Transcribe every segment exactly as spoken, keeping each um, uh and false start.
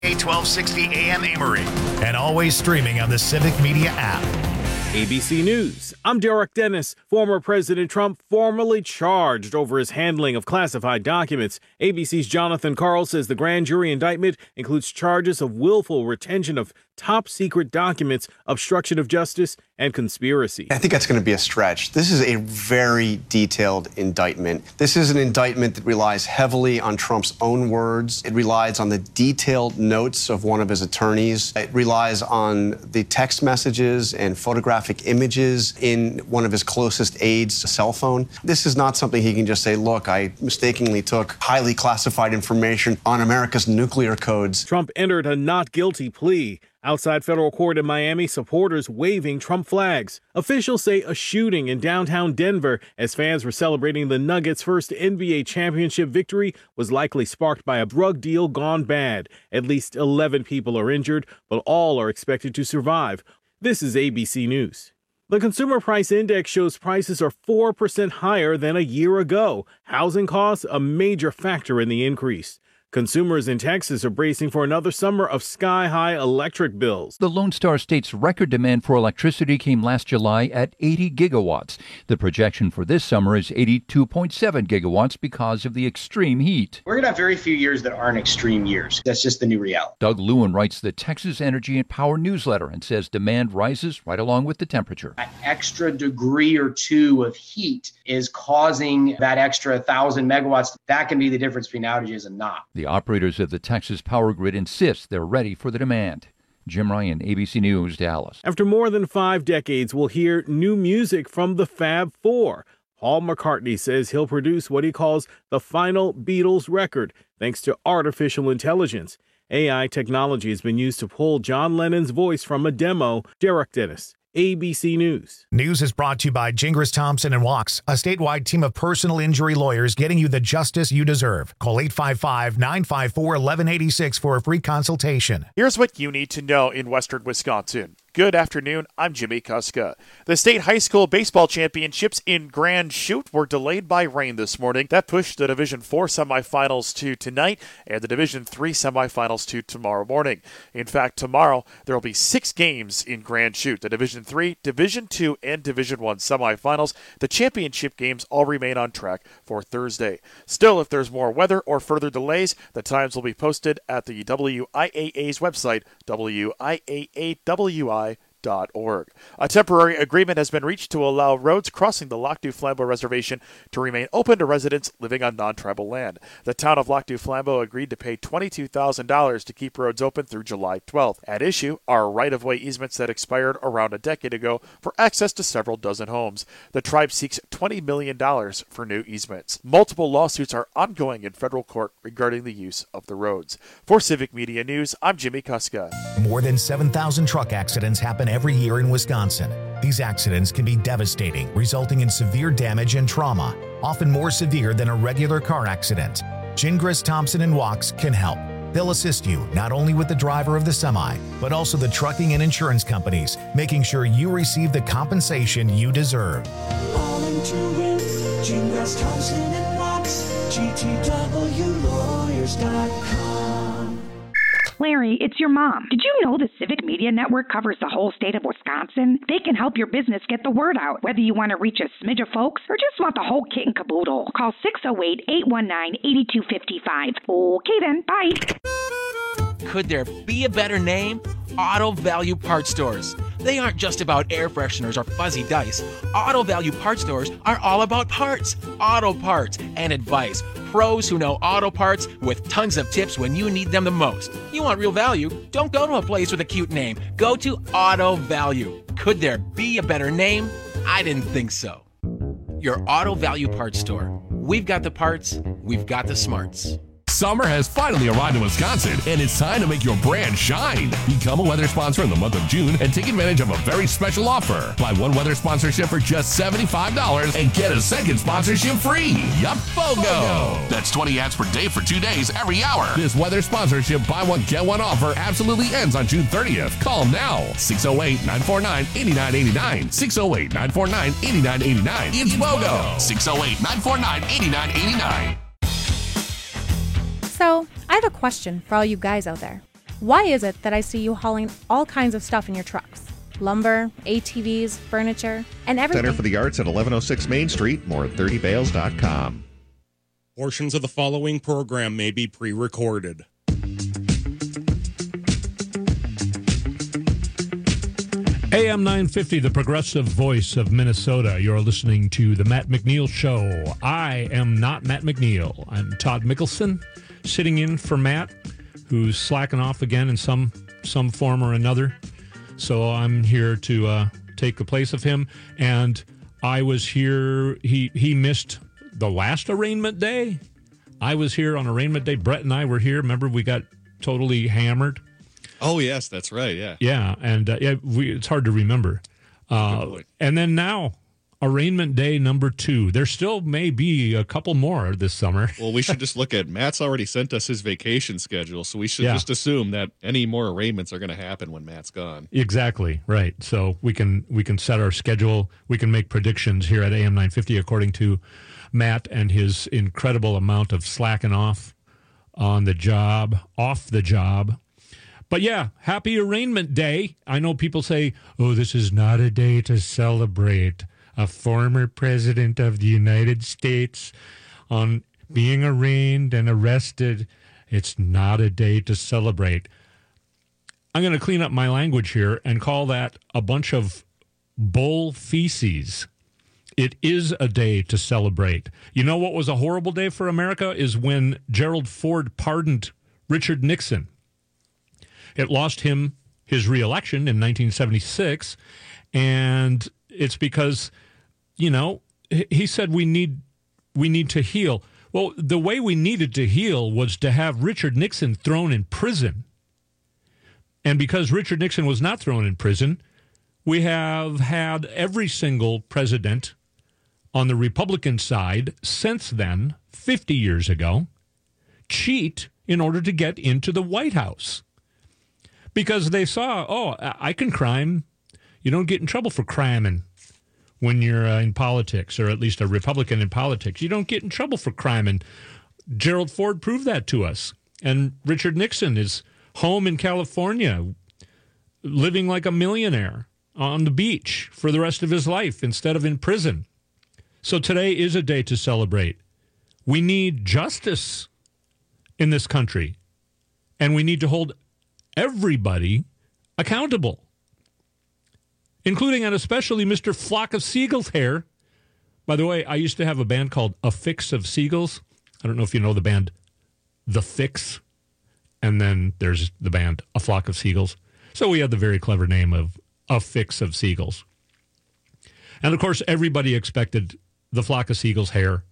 A twelve sixty A M Amory, and always streaming on the Civic Media app. A B C News. I'm Derek Dennis. Former President Trump formally charged over his handling of classified documents. A B C's Jonathan Karl says the grand jury indictment includes charges of willful retention of top secret documents, obstruction of justice, and conspiracy. I think that's going to be a stretch. This is a very detailed indictment. This is an indictment that relies heavily on Trump's own words. It relies on the detailed notes of one of his attorneys. It relies on the text messages and photographic images in one of his closest aides' cell phone. This is not something he can just say, look, I mistakenly took highly classified information on America's nuclear codes. Trump entered a not guilty plea. Outside federal court in Miami, supporters waving Trump flags. Officials say a shooting in downtown Denver as fans were celebrating the Nuggets' first N B A championship victory was likely sparked by a drug deal gone bad. At least eleven people are injured, but all are expected to survive. This is A B C News. The Consumer Price Index shows prices are four percent higher than a year ago. Housing costs, a major factor in the increase. Consumers in Texas are bracing for another summer of sky-high electric bills. The Lone Star State's record demand for electricity came last July at eighty gigawatts. The projection for this summer is eighty-two point seven gigawatts because of the extreme heat. We're going to have very few years that aren't extreme years. That's just the new reality. Doug Lewin writes the Texas Energy and Power newsletter and says demand rises right along with the temperature. An extra degree or two of heat is causing that extra one thousand megawatts. That can be the difference between outages and not. The operators of the Texas power grid insist they're ready for the demand. Jim Ryan, A B C News, Dallas. After more than five decades, we'll hear new music from the Fab Four. Paul McCartney says he'll produce what he calls the final Beatles record, thanks to artificial intelligence. A I technology has been used to pull John Lennon's voice from a demo. Derek Dennis, A B C News. News is brought to you by Gingras Thompson and Walks, a statewide team of personal injury lawyers getting you the justice you deserve. Call eight five five, nine five four, one one eight six for a free consultation. Here's what you need to know in western Wisconsin. Good afternoon, I'm Jimmy Kuska. The state high school baseball championships in Grand Chute were delayed by rain this morning. That pushed the Division four semifinals to tonight and the Division three semifinals to tomorrow morning. In fact, tomorrow there will be six games in Grand Chute. The Division three, Division two, and Division one semifinals. The championship games all remain on track for Thursday. Still, if there's more weather or further delays, the times will be posted at the W I A A's website, W I A A W I dot org. A temporary agreement has been reached to allow roads crossing the Lac du Flambeau Reservation to remain open to residents living on non-tribal land. The town of Lac du Flambeau agreed to pay twenty-two thousand dollars to keep roads open through July twelfth. At issue are right-of-way easements that expired around a decade ago for access to several dozen homes. The tribe seeks twenty million dollars for new easements. Multiple lawsuits are ongoing in federal court regarding the use of the roads. For Civic Media News, I'm Jimmy Kuska. More than seven thousand truck accidents happen every year in Wisconsin. These accidents can be devastating, resulting in severe damage and trauma, often more severe than a regular car accident. Gingras Thompson and Walks can help. They'll assist you not only with the driver of the semi, but also the trucking and insurance companies, making sure you receive the compensation you deserve. All into it, Gingras Thompson and Walks, G T W lawyers dot com. Larry, it's your mom. Did you know the Civic Media Network covers the whole state of Wisconsin? They can help your business get the word out, whether you want to reach a smidge of folks or just want the whole kit and caboodle. Call six oh eight, eight one nine, eight two five five. Okay then, bye. Could there be a better name? Auto Value Parts Stores. They aren't just about air fresheners or fuzzy dice. Auto Value Parts Stores are all about parts, auto parts, and advice. Pros who know auto parts with tons of tips when you need them the most. You want real value? Don't go to a place with a cute name. Go to Auto Value. Could there be a better name? I didn't think so. Your Auto Value Parts Store. We've got the parts, we've got the smarts. Summer has finally arrived in Wisconsin, and it's time to make your brand shine. Become a weather sponsor in the month of June and take advantage of a very special offer. Buy one weather sponsorship for just seventy-five dollars and get a second sponsorship free. Yup, BOGO! That's twenty ads per day for two days every hour. This weather sponsorship buy one, get one offer absolutely ends on June thirtieth. Call now, six oh eight, nine four nine, eight nine eight nine, six oh eight, nine four nine, eight nine eight nine. It's BOGO! six oh eight, nine four nine, eight nine eight nine. So, I have a question for all you guys out there. Why is it that I see you hauling all kinds of stuff in your trucks? Lumber, A T Vs, furniture, and everything. Center for the Arts at eleven oh six Main Street, more at thirty bales dot com. Portions of the following program may be pre-recorded. A M nine fifty, the progressive voice of Minnesota. You're listening to The Matt McNeil Show. I am not Matt McNeil. I'm Todd Mickelson, sitting in for Matt, who's slacking off again in some some form or another. So I'm here to uh, take the place of him. And I was here, he, he missed the last arraignment day. I was here on arraignment day. Brett and I were here. Remember, we got totally hammered. Oh, yes, that's right, yeah. Yeah, and uh, yeah, we, it's hard to remember. Uh, and then now, arraignment day number two. There still may be a couple more this summer. Well, we should just look at, Matt's already sent us his vacation schedule, so we should Yeah. just assume that any more arraignments are going to happen when Matt's gone. Exactly, right. So we can we can set our schedule. We can make predictions here at A M nine fifty according to Matt and his incredible amount of slacking off on the job, off the job. But yeah, happy arraignment day. I know people say, oh, this is not a day to celebrate a former president of the United States on being arraigned and arrested. It's not a day to celebrate. I'm going to clean up my language here and call that a bunch of bull feces. It is a day to celebrate. You know what was a horrible day for America is when Gerald Ford pardoned Richard Nixon. It lost him his reelection in nineteen seventy-six, and it's because, you know, he said we need we need to heal. Well, the way we needed to heal was to have Richard Nixon thrown in prison. And because Richard Nixon was not thrown in prison, we have had every single president on the Republican side since then, fifty years ago, cheat in order to get into the White House. Because they saw, oh, I can crime. You don't get in trouble for criming when you're uh, in politics, or at least a Republican in politics. You don't get in trouble for criming. Gerald Ford proved that to us. And Richard Nixon is home in California, living like a millionaire on the beach for the rest of his life instead of in prison. So today is a day to celebrate. We need justice in this country, and we need to hold everybody accountable, including and especially Mister Flock of Seagulls Hair. By the way, I used to have a band called A Fix of Seagulls. I don't know if you know the band The Fix. And then there's the band A Flock of Seagulls. So we had the very clever name of A Fix of Seagulls. And of course, everybody expected the Flock of Seagulls hair.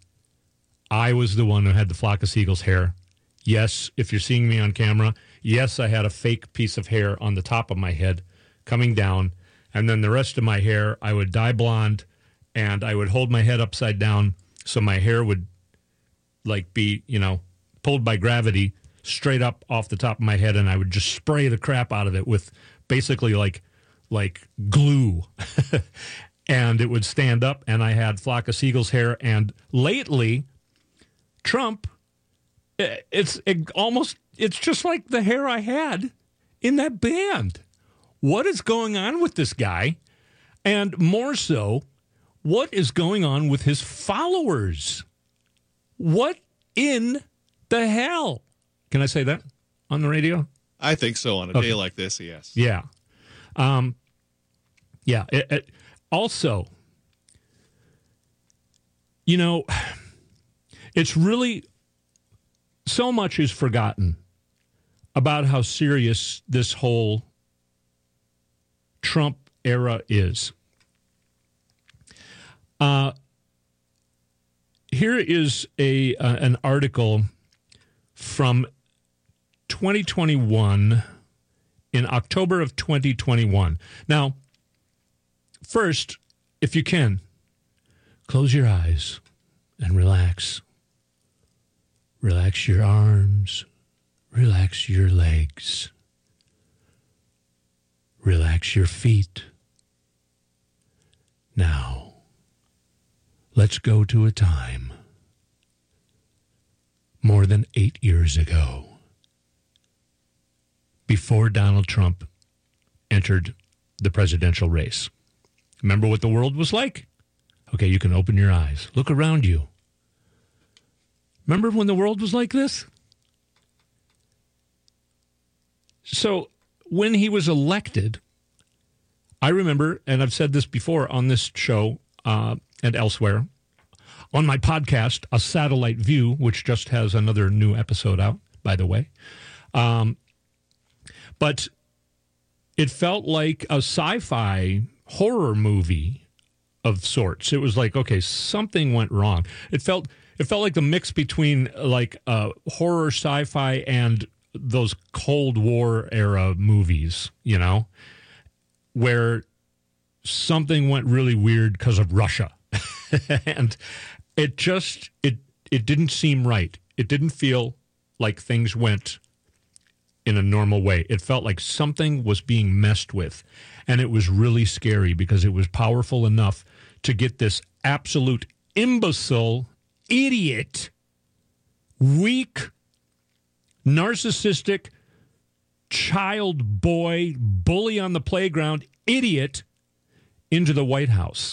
I was the one who had the Flock of Seagulls hair. Yes, if you're seeing me on camera, yes, I had a fake piece of hair on the top of my head coming down. And then the rest of my hair, I would dye blonde, and I would hold my head upside down so my hair would, like, be, you know, pulled by gravity straight up off the top of my head, and I would just spray the crap out of it with basically like like glue. And it would stand up, and I had Flock of Seagulls hair. And lately, Trump, it's it almost, it's just like the hair I had in that band. What is going on with this guy? And more so, what is going on with his followers? What in the hell? Can I say that on the radio? I think so. On a Okay. day like this, yes. Yeah. Um, yeah. It, it, also, you know, it's really, so much is forgotten about how serious this whole Trump era is. Uh, here is a uh, an article from twenty twenty-one, in October of twenty twenty-one. Now, first, if you can, close your eyes and relax. Relax your arms. Relax your legs. Relax your feet. Now, let's go to a time more than eight years ago. before Donald Trump entered the presidential race. Remember what the world was like? Okay, you can open your eyes. Look around you. Remember when the world was like this? So when he was elected, I remember, and I've said this before on this show uh, and elsewhere, on my podcast, A Satellite View, which just has another new episode out, by the way. Um, but it felt like a sci-fi horror movie of sorts. It was like, okay, something went wrong. It felt it felt like the mix between like uh, horror, sci-fi, and those Cold War era movies, you know, where something went really weird because of Russia. And it just, it it didn't seem right. It didn't feel like things went in a normal way. It felt like something was being messed with. And it was really scary because it was powerful enough to get this absolute imbecile, idiot, weak, narcissistic, child boy, bully on the playground, idiot into the White House.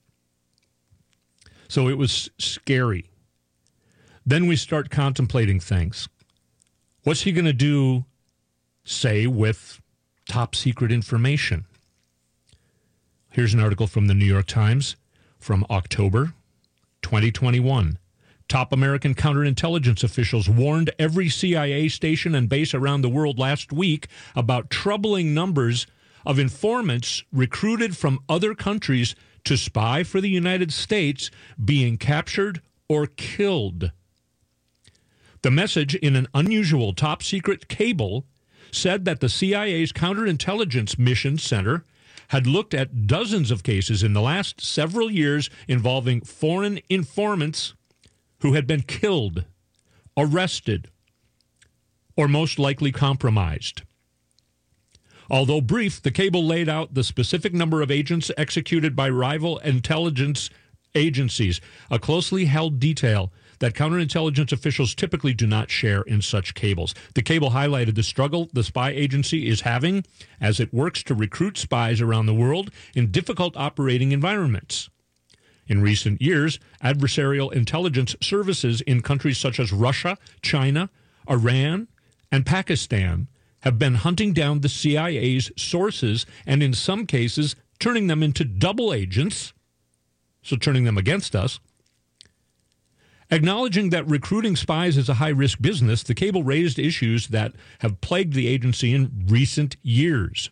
So it was scary. Then we start contemplating things. What's he going to do, say, with top secret information? Here's an article from the New York Times from October twenty twenty-one. Top American counterintelligence officials warned every C I A station and base around the world last week about troubling numbers of informants recruited from other countries to spy for the United States being captured or killed. The message in an unusual top-secret cable said that the C I A's Counterintelligence Mission Center had looked at dozens of cases in the last several years involving foreign informants who had been killed, arrested, or most likely compromised. Although brief, the cable laid out the specific number of agents executed by rival intelligence agencies, a closely held detail that counterintelligence officials typically do not share in such cables. The cable highlighted the struggle the spy agency is having as it works to recruit spies around the world in difficult operating environments. In recent years, adversarial intelligence services in countries such as Russia, China, Iran, and Pakistan have been hunting down the C I A's sources and in some cases turning them into double agents, so turning them against us. Acknowledging that recruiting spies is a high-risk business, the cable raised issues that have plagued the agency in recent years.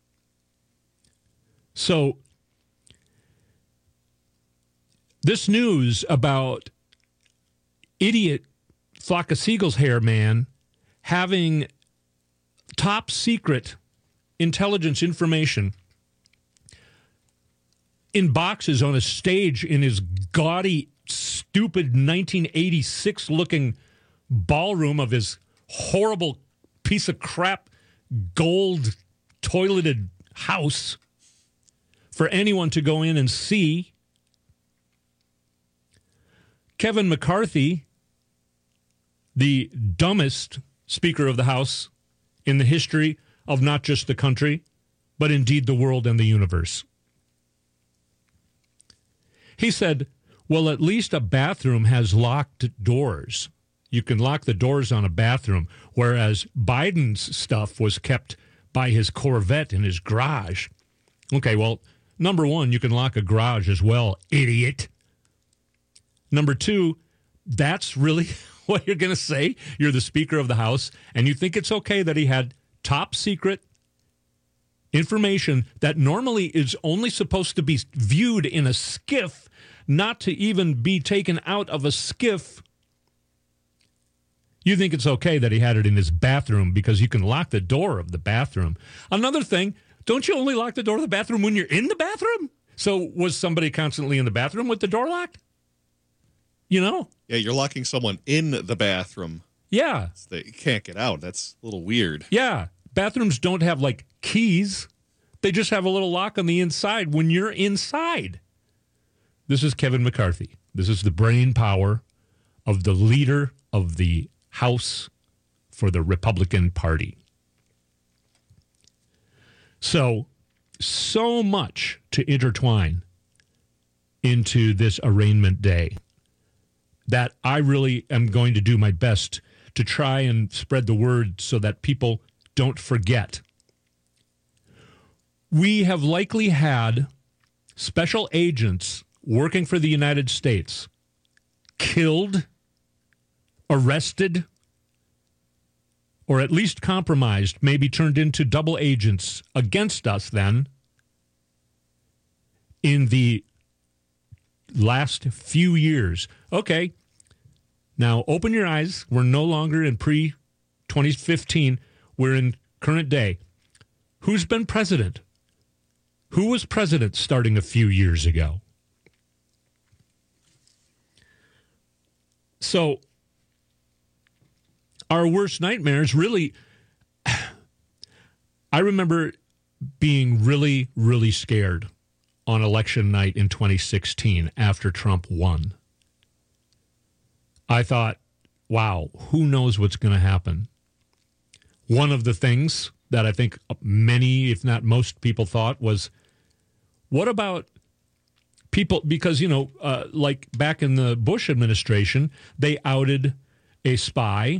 So, this news about idiot flock of seagulls hair man having top secret intelligence information in boxes on a stage in his gaudy, stupid nineteen eighty-six looking ballroom of his horrible piece of crap gold toileted house for anyone to go in and see. Kevin McCarthy, the dumbest Speaker of the House in the history of not just the country, but indeed the world and the universe. He said, well, at least a bathroom has locked doors. You can lock the doors on a bathroom, whereas Biden's stuff was kept by his Corvette in his garage. Okay, well, number one, you can lock a garage as well, idiot. Number two, that's really what you're going to say? You're the Speaker of the House, and you think it's okay that he had top secret information that normally is only supposed to be viewed in a skiff, not to even be taken out of a skiff. You think it's okay that he had it in his bathroom because you can lock the door of the bathroom. Another thing, don't you only lock the door of the bathroom when you're in the bathroom? So was somebody constantly in the bathroom with the door locked? You know? Yeah, you're locking someone in the bathroom. Yeah. They can't get out. That's a little weird. Yeah. Bathrooms don't have, like, keys. They just have a little lock on the inside when you're inside. This is Kevin McCarthy. This is the brain power of the leader of the House for the Republican Party. So, so much to intertwine into this arraignment day that I really am going to do my best to try and spread the word so that people don't forget. We have likely had special agents working for the United States killed, arrested, or at least compromised, maybe turned into double agents against us then in the last few years. Okay, now open your eyes. We're no longer in pre twenty fifteen. We're in current day. Who's been president? Who was president starting a few years ago? So, our worst nightmares really, I remember being really, really scared on election night in twenty sixteen after Trump won. I thought, wow, who knows what's going to happen? One of the things that I think many, if not most people thought was, what about people, because, you know, uh, like back in the Bush administration, they outed a spy.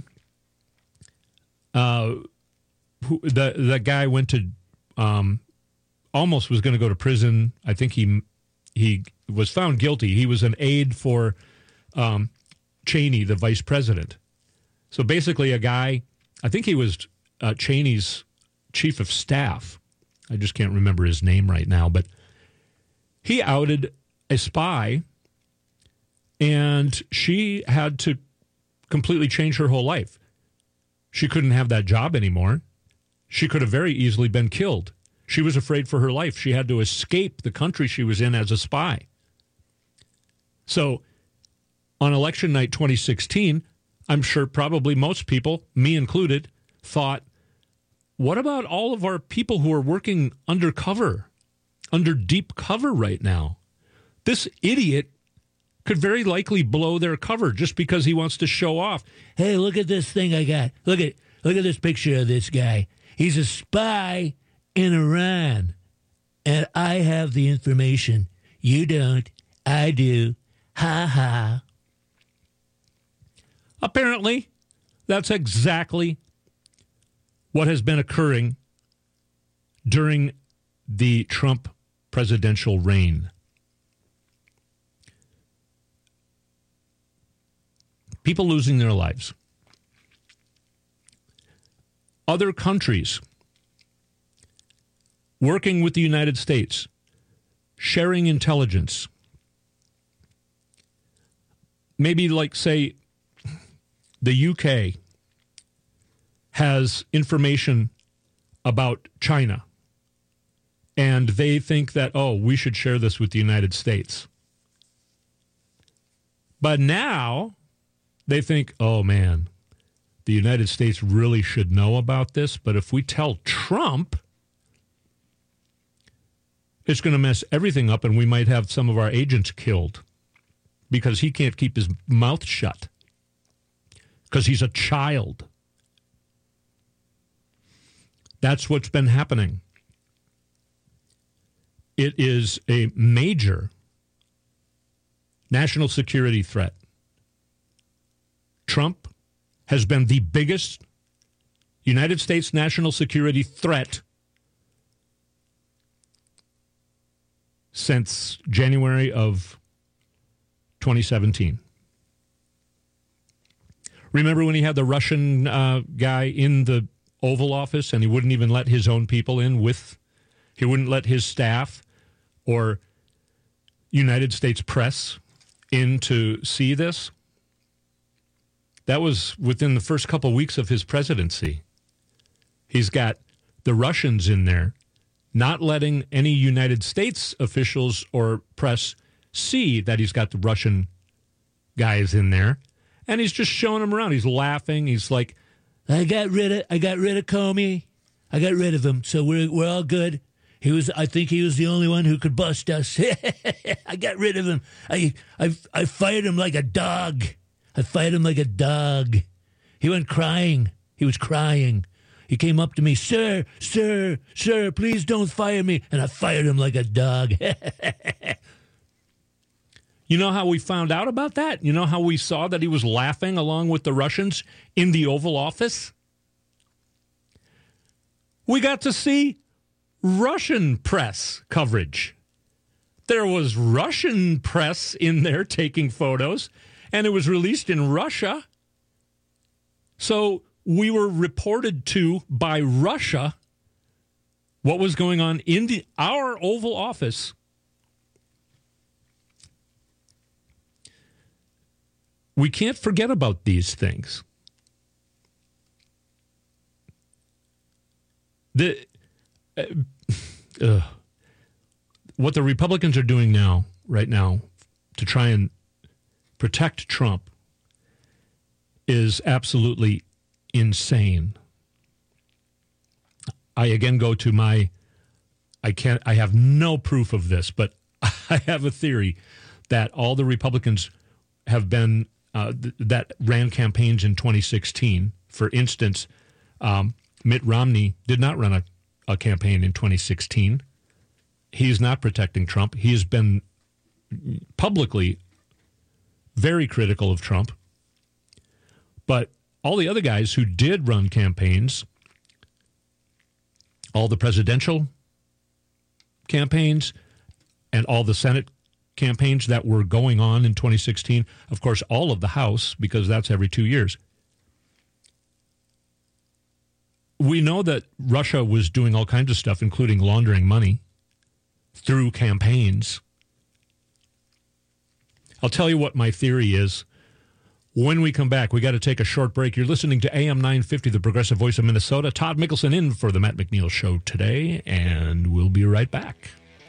Uh, who, the the guy went to, um, almost was going to go to prison. I think he he was found guilty. He was an aide for um, Cheney, the vice president. So basically a guy, I think he was uh, Cheney's chief of staff. I just can't remember his name right now, but he outed a spy, and she had to completely change her whole life. She couldn't have that job anymore. She could have very easily been killed. She was afraid for her life. She had to escape the country she was in as a spy. So on election night twenty sixteen, I'm sure probably most people, me included, thought, what about all of our people who are working undercover, under deep cover right now? This idiot could very likely blow their cover just because he wants to show off. Hey, look at this thing I got. Look at look at this picture of this guy. He's a spy in Iran, and I have the information. You don't. I do. Ha ha. Apparently, that's exactly what has been occurring during the Trump presidential reign. People losing their lives. Other countries working with the United States, sharing intelligence. Maybe like, say, the U K has information about China, and they think that, oh, we should share this with the United States. But now they think, oh, man, the United States really should know about this, but if we tell Trump, it's going to mess everything up, and we might have some of our agents killed because he can't keep his mouth shut because he's a child. That's what's been happening. It is a major national security threat. Trump has been the biggest United States national security threat since January of twenty seventeen. Remember when he had the Russian uh, guy in the Oval Office and he wouldn't even let his own people in with, he wouldn't let his staff or United States press in to see this? That was within the first couple of weeks of his presidency. He's got the Russians in there, not letting any United States officials or press see that he's got the Russian guys in there. And he's just showing them around. He's laughing. He's like, I got rid of I got rid of Comey. I got rid of him. So we're we're all good. He was I think he was the only one who could bust us. I got rid of him. I I I fired him like a dog. I fired him like a dog. He went crying. He was crying. He came up to me, sir, sir, sir, please don't fire me. And I fired him like a dog. You know how we found out about that? You know how we saw that he was laughing along with the Russians in the Oval Office? We got to see Russian press coverage. There was Russian press in there taking photos, and it was released in Russia. So we were reported to by Russia what was going on in the, our Oval Office. We can't forget about these things. The uh, uh, what the Republicans are doing now, right now, to try and protect Trump is absolutely insane. I again go to my, I can't, I have no proof of this, but I have a theory that all the Republicans have been, uh, th- that ran campaigns in twenty sixteen. For instance, um, Mitt Romney did not run a, a campaign in twenty sixteen. He's not protecting Trump. He has been publicly very critical of Trump. But all the other guys who did run campaigns, all the presidential campaigns and all the Senate campaigns that were going on in twenty sixteen, of course, all of the House, because that's every two years. We know that Russia was doing all kinds of stuff, including laundering money through campaigns. I'll tell you what my theory is. When we come back, we got to take a short break. You're listening to A M nine fifty, the Progressive Voice of Minnesota. Todd Mickelson in for the Matt McNeil Show today, and we'll be right back.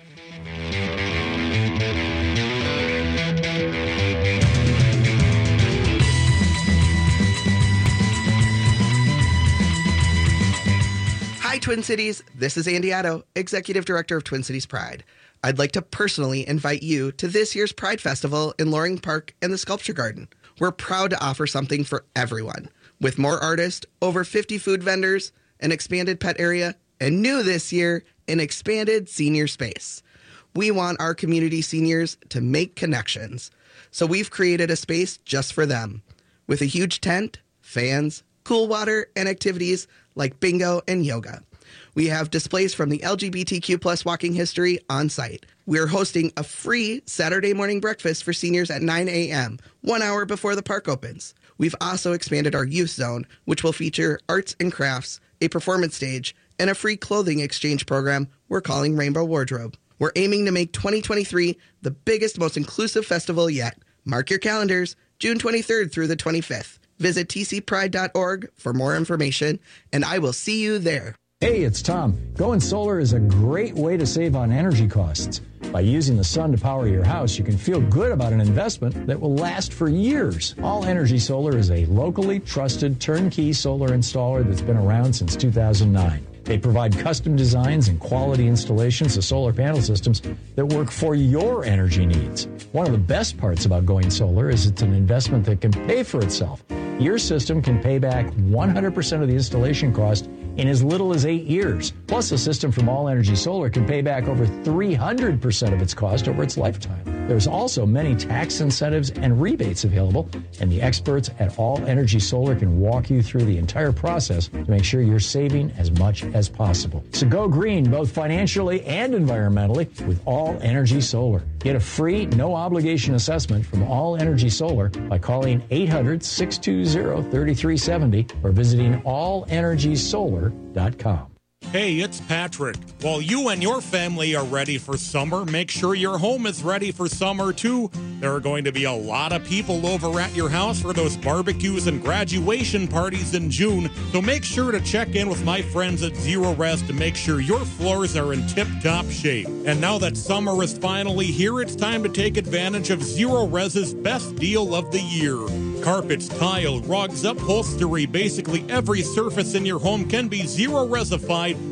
Hi, Twin Cities. This is Andy Otto, Executive Director of Twin Cities Pride. I'd like to personally invite you to this year's Pride Festival in Loring Park and the Sculpture Garden. We're proud to offer something for everyone. With more artists, over fifty food vendors, an expanded pet area, and new this year, an expanded senior space. We want our community seniors to make connections. So we've created a space just for them. With a huge tent, fans, cool water, and activities like bingo and yoga. We have displays from the L G B T Q plus walking history on site. We're hosting a free Saturday morning breakfast for seniors at nine a.m., one hour before the park opens. We've also expanded our youth zone, which will feature arts and crafts, a performance stage, and a free clothing exchange program we're calling Rainbow Wardrobe. We're aiming to make twenty twenty-three the biggest, most inclusive festival yet. Mark your calendars, June twenty-third through the twenty-fifth. Visit t c pride dot org for more information, and I will see you there. Hey, it's Tom. Going solar is a great way to save on energy costs. By using the sun to power your house, you can feel good about an investment that will last for years. All Energy Solar is a locally trusted turnkey solar installer that's been around since two thousand nine. They provide custom designs and quality installations of solar panel systems that work for your energy needs. One of the best parts about going solar is it's an investment that can pay for itself. Your system can pay back one hundred percent of the installation cost in as little as eight years. Plus, a system from All Energy Solar can pay back over three hundred percent of its cost over its lifetime. There's also many tax incentives and rebates available, and the experts at All Energy Solar can walk you through the entire process to make sure you're saving as much as possible. So go green, both financially and environmentally, with All Energy Solar. Get a free, no-obligation assessment from All Energy Solar by calling eight hundred, six two zero, three three seven zero or visiting all energy solar dot com. Hey, it's Patrick. While you and your family are ready for summer, make sure your home is ready for summer too. There are going to be a lot of people over at your house for those barbecues and graduation parties in June, so make sure to check in with my friends at Zero Res to make sure your floors are in tip-top shape. And now that summer is finally here, it's time to take advantage of Zero Res's best deal of the year. Carpets, tile, rugs, upholstery, basically every surface in your home can be Zero Resified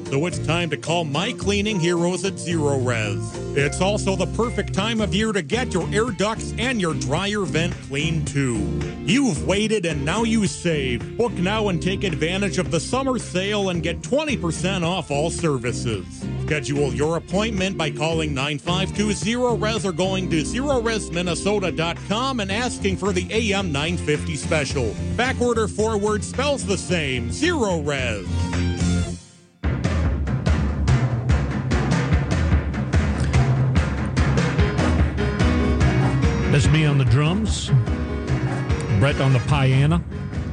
So it's time to call my cleaning heroes at Zero Res. It's also the perfect time of year to get your air ducts and your dryer vent cleaned too. You've waited and now you save. Book now and take advantage of the summer sale and get twenty percent off all services. Schedule your appointment by calling nine five two zero res or going to zero res minnesota dot com and asking for the A M nine fifty special. Back order forward spells the same. Zero Res. That's me on the drums, Brett on the piano,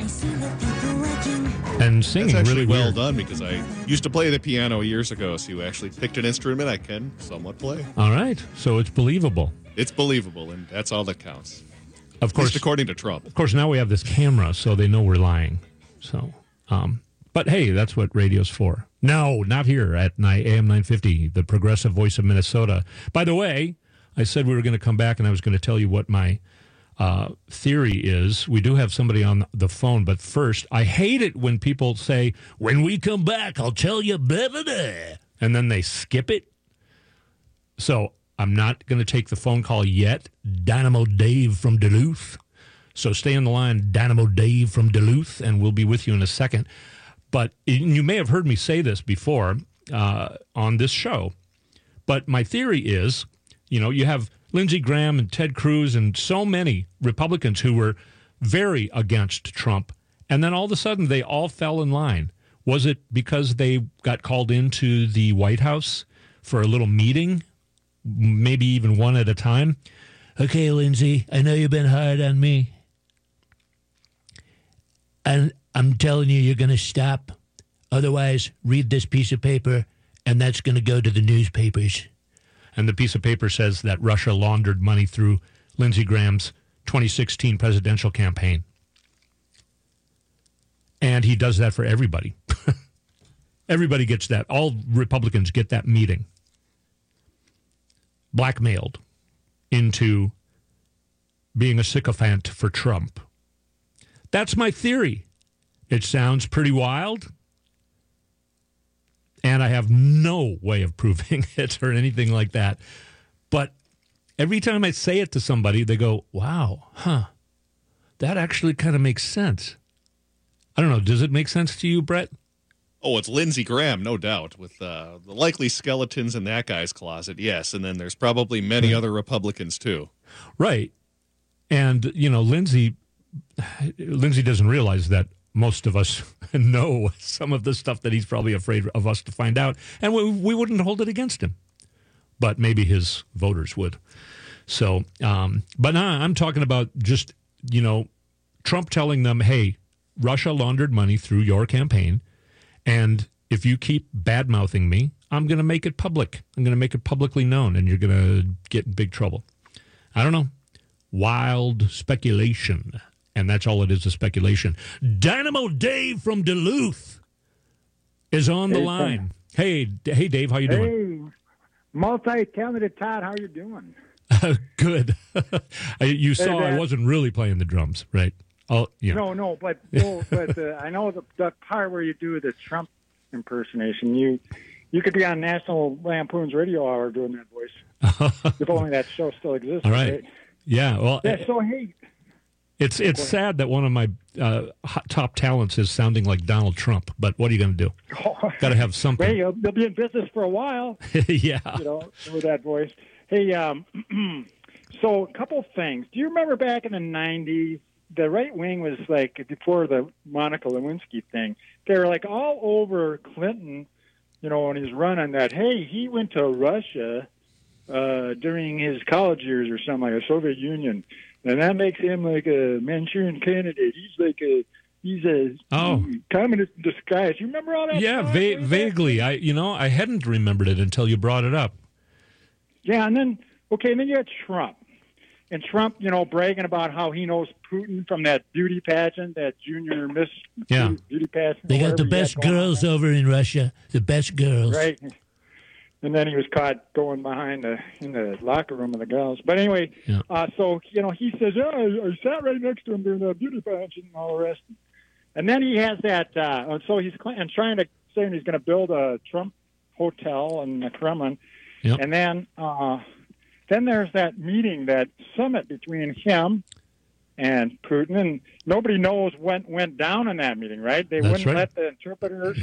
and singing. That's actually really well weird. done because I used to play the piano years ago, so you actually picked an instrument I can somewhat play. All right, so it's believable. It's believable, and that's all that counts. Of course, At least according to Trump. Of course, now we have this camera, so they know we're lying. So, um, but hey, that's what radio's for. No, not here at A M nine fifty, the progressive voice of Minnesota. By the way, I said we were going to come back and I was going to tell you what my uh, theory is. We do have somebody on the phone, but first, I hate it when people say, when we come back, I'll tell you, blah, blah, blah, and then they skip it. So I'm not going to take the phone call yet. Dynamo Dave from Duluth. So stay on the line, Dynamo Dave from Duluth, and we'll be with you in a second. But you may have heard me say this before uh, on this show, but my theory is, you know, you have Lindsey Graham and Ted Cruz and so many Republicans who were very against Trump, and then all of a sudden they all fell in line. Was it because they got called into the White House for a little meeting, maybe even one at a time? Okay, Lindsey, I know you've been hard on me, and I'm telling you, you're going to stop. Otherwise, read this piece of paper, and that's going to go to the newspapers. And the piece of paper says that Russia laundered money through Lindsey Graham's twenty sixteen presidential campaign. And he does that for everybody. Everybody gets that. All Republicans get that meeting. Blackmailed into being a sycophant for Trump. That's my theory. It sounds pretty wild. And I have no way of proving it or anything like that. But every time I say it to somebody, they go, wow, huh, that actually kind of makes sense. I don't know. Does it make sense to you, Brett? Oh, it's Lindsey Graham, no doubt, with uh, the likely skeletons in that guy's closet, yes. And then there's probably many Right. other Republicans, too. Right. And, you know, Lindsey, Lindsey doesn't realize that most of us know some of the stuff that he's probably afraid of us to find out, and we, we wouldn't hold it against him. But maybe his voters would. So, um, but nah, I'm talking about just, you know, Trump telling them, hey, Russia laundered money through your campaign, and if you keep bad-mouthing me, I'm going to make it public. I'm going to make it publicly known, and you're going to get in big trouble. I don't know. Wild speculation. And that's all it is, a speculation. Dynamo Dave from Duluth is on the Hey, line. Hey, D- hey, Dave, how you doing? Hey, multi-talented Todd, how you doing? Good. I- you saw that- I wasn't really playing the drums, right? Oh, yeah. No, no, but no, but uh, I know the, the part where you do the Trump impersonation. You you could be on National Lampoon's Radio Hour doing that voice. If only that show still exists. All right. Yeah. Well, Yeah. So hey, it's it's sad that one of my uh, hot, top talents is sounding like Donald Trump. But what are you going to do? Got to have something. hey, you'll, you'll be in business for a while. Yeah. You know, with that voice. Hey, um, so a couple things. Do you remember back in the nineties? The right wing was like, before the Monica Lewinsky thing, they were like all over Clinton, you know, on his run on that. Hey, he went to Russia uh, during his college years or something, like a Soviet Union, and that makes him like a Manchurian candidate. He's like a he's a Oh. communist in disguise. You remember all that? Yeah, stuff? va- vaguely. I you know I hadn't remembered it until you brought it up. Yeah, and then okay, and then you had Trump. And Trump, you know, bragging about how he knows Putin from that beauty pageant, that junior Miss Yeah. beauty pageant. They got whatever the he best had going on girls over in Russia. The best girls. there. Right. And then he was caught going behind the in the locker room of the girls. But anyway, Yeah. uh, so you know, he says, "Oh, I, I sat right next to him during the beauty pageant and all the rest." And then he has that. Uh, so he's cl- and trying to saying he's going to build a Trump hotel in the Kremlin. Yep. And then uh, then there's that meeting, that summit between him and Putin, and nobody knows what went down in that meeting, right? They That's wouldn't right. let the interpreters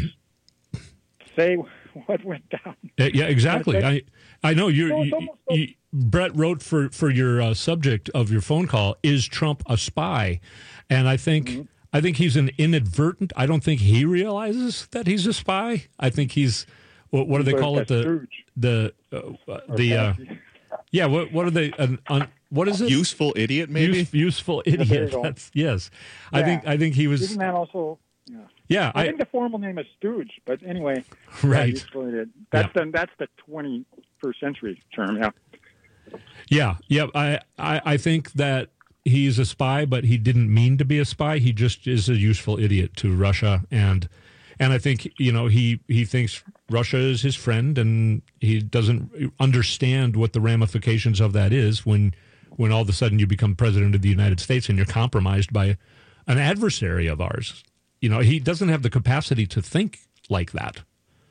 say what went down. Uh, yeah, exactly. I I know you. No, it's you, almost you Brett wrote for for your uh, subject of your phone call, "Is Trump a spy?" And I think Mm-hmm. I think he's an inadvertent. I don't think he realizes that he's a spy. I think he's what, what do they He's call like it? a The stooge. the uh, the uh, yeah. What what are they? An, an, what is it? Useful idiot, maybe. Use, useful there you idiot. go. That's yes. I Yeah. think I think he was. Isn't that also? Yeah. Yeah, I, I- think the formal name is stooge, but anyway. Right. Yeah, useful idiot. That's the that's the twenty-first century term. Yeah. Yeah, yeah. I, I, I think that he's a spy, but he didn't mean to be a spy. He just is a useful idiot to Russia, and and I think you know he he thinks Russia is his friend, and he doesn't understand what the ramifications of that is when when all of a sudden you become president of the United States and you're compromised by an adversary of ours. You know, he doesn't have the capacity to think like that.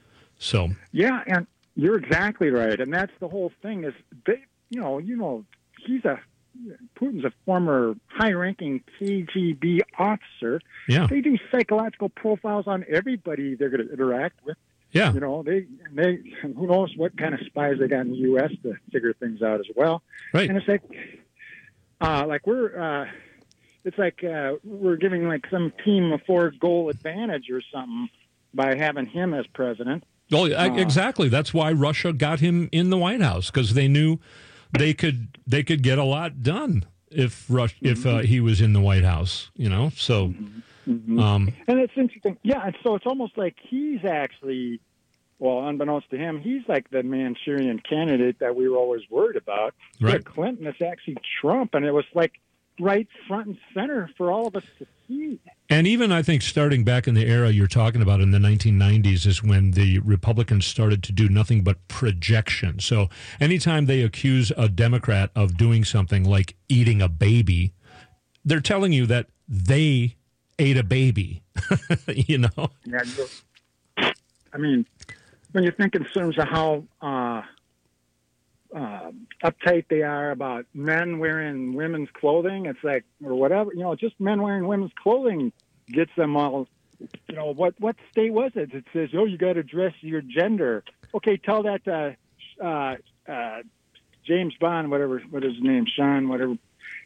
So Yeah, and you're exactly right, and that's the whole thing. Is they, you know, you know, he's a Putin's a former high-ranking K G B officer. Yeah. They do psychological profiles on everybody they're going to interact with. Yeah. You know, they they who knows what kind of spies they got in the U S to figure things out as well. Right. And it's like, uh, like we're, uh, it's like uh, we're giving like some team a four-goal advantage or something by having him as president. Oh, I- Uh, exactly. That's why Russia got him in the White House, because they knew they could they could get a lot done if Rush if uh, he was in the White House. You know, so um, And it's interesting. Yeah, and so it's almost like he's actually, well, unbeknownst to him, he's like the Manchurian candidate that we were always worried about. Right. But Clinton is actually Trump, and it was like right front and center for all of us to see. and even I think starting back in the era you're talking about in the nineteen nineties is when the Republicans started to do nothing but projection. So anytime they accuse a Democrat of doing something like eating a baby, they're telling you that they ate a baby. You know. Yeah, you're- I mean, when you think in terms of how uh, uh, uptight they are about men wearing women's clothing, it's like, or whatever, you know, just men wearing women's clothing gets them all, you know, what, what state was it? It says, oh, you got to dress your gender. Okay, tell that to uh, uh, James Bond, whatever, what is his name, Sean, whatever.